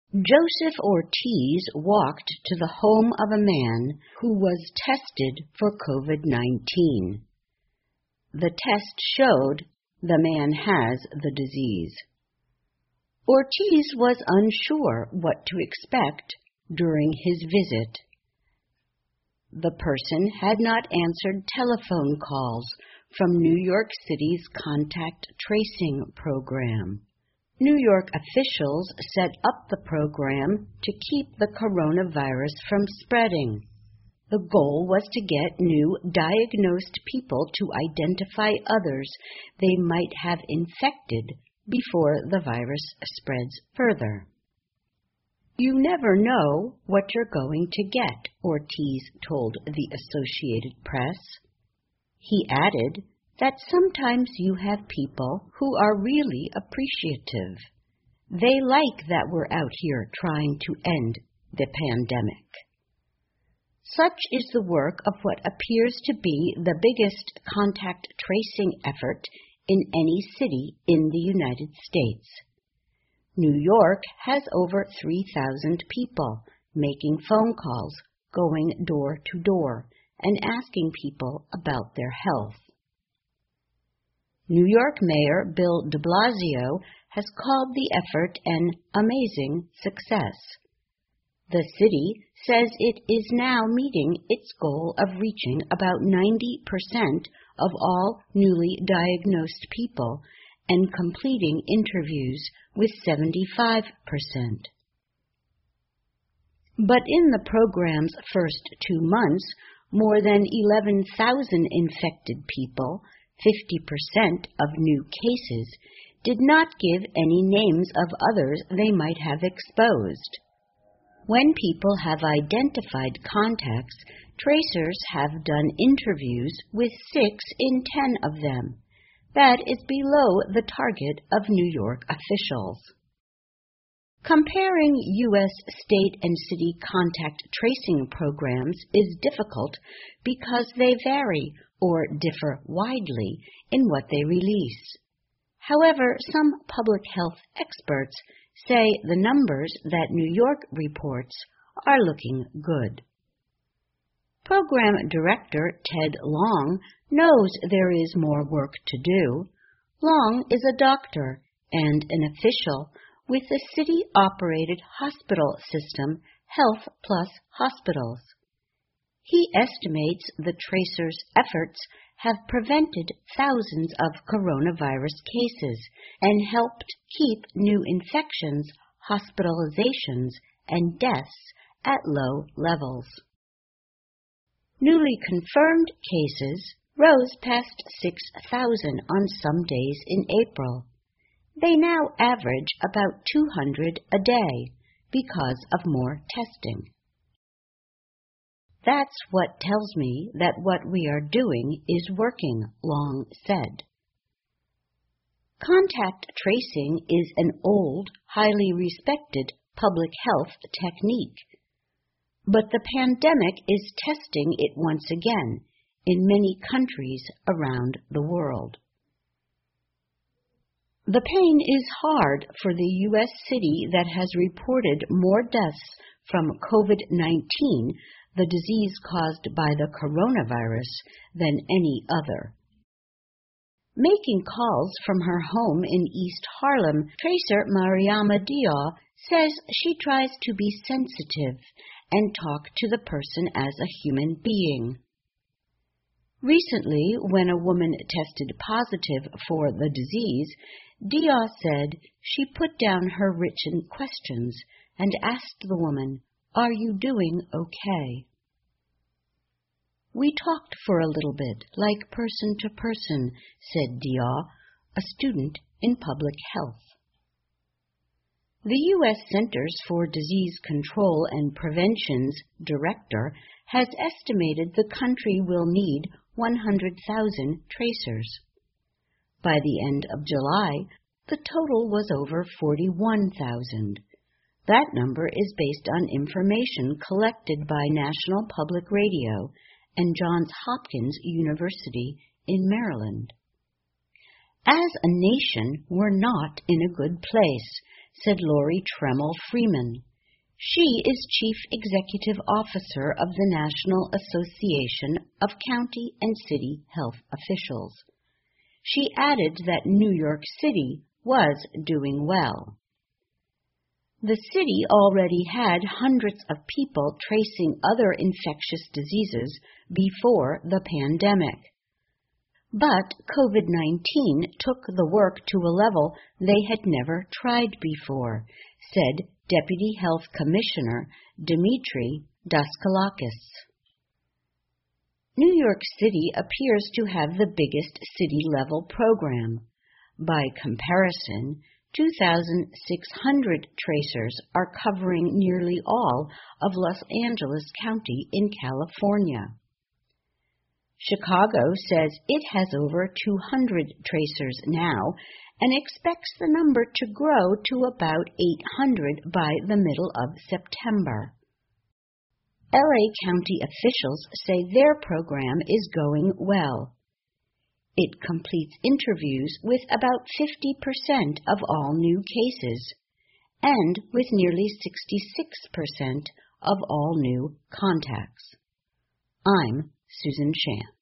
Joseph Ortiz walked to the home of a man who was tested for COVID-19. The test showed the man has the disease. Ortiz was unsure what to expect during his visit. The person had not answered telephone calls from New York City's contact tracing program. New York officials set up the program to keep the coronavirus from spreading. The goal was to get new diagnosed people to identify others they might have infected before the virus spreads further. You never know what you're going to get, Ortiz told the Associated Press. He added that sometimes you have people who are really appreciative. They like that we're out here trying to end the pandemic. Such is the work of what appears to be the biggest contact tracing effort in any city in the United States. New York has over 3,000 people making phone calls, going door to door, and asking people about their health. New York Mayor Bill de Blasio has called the effort an amazing success. The city says it is now meeting its goal of reaching about 90% of all newly diagnosed people and completing interviews with 75%. But in the program's first 2 months, more than 11,000 infected people, 50% of new cases, did not give any names of others they might have exposed. When people have identified contacts, tracers have done interviews with 6 in 10 of them. That is below the target of New York officials. Comparing U.S. state and city contact tracing programs is difficult because they vary or differ widely in what they release. However, some public health experts say the numbers that New York reports are looking good. Program Director Ted Long knows there is more work to do. Long is a doctor and an official with the city-operated hospital system Health Plus Hospitals. He estimates the tracers' efforts have prevented thousands of coronavirus cases and helped keep new infections, hospitalizations, and deaths at low levels. Newly confirmed cases rose past 6,000 on some days in April. They now average about 200 a day because of more testing. That's what tells me that what we are doing is working, Long said. Contact tracing is an old, highly respected public health technique. But the pandemic is testing it once again in many countries around the world. The pain is hard for the U.S. city that has reported more deaths from COVID-19, the disease caused by the coronavirus, than any other. Making calls from her home in East Harlem, tracer Mariama Dia says she tries to be sensitive and talk to the person as a human being. Recently, when a woman tested positive for the disease, Dia said she put down her written questions and asked the woman, "Are you doing okay?" "We talked for a little bit, like person to person," said Dia, a student in public health. The U.S. Centers for Disease Control and Prevention's director has estimated the country will need 100,000 tracers. By the end of July, the total was over 41,000. That number is based on information collected by National Public Radio and Johns Hopkins University in Maryland. As a nation, we're not in a good place, said Lori Tremmel Freeman. She is Chief Executive Officer of the National Association of County and City Health Officials. She added that New York City was doing well. The city already had hundreds of people tracing other infectious diseases before the pandemic. But COVID-19 took the work to a level they had never tried before, said Deputy Health Commissioner Dimitri Daskalakis. New York City appears to have the biggest city-level program. By comparison, 2,600 tracers are covering nearly all of Los Angeles County in California. Chicago says it has over 200 tracers now and expects the number to grow to about 800 by the middle of September. LA County officials say their program is going well. It completes interviews with about 50% of all new cases and with nearly 66% of all new contacts. I'm Susan Shan.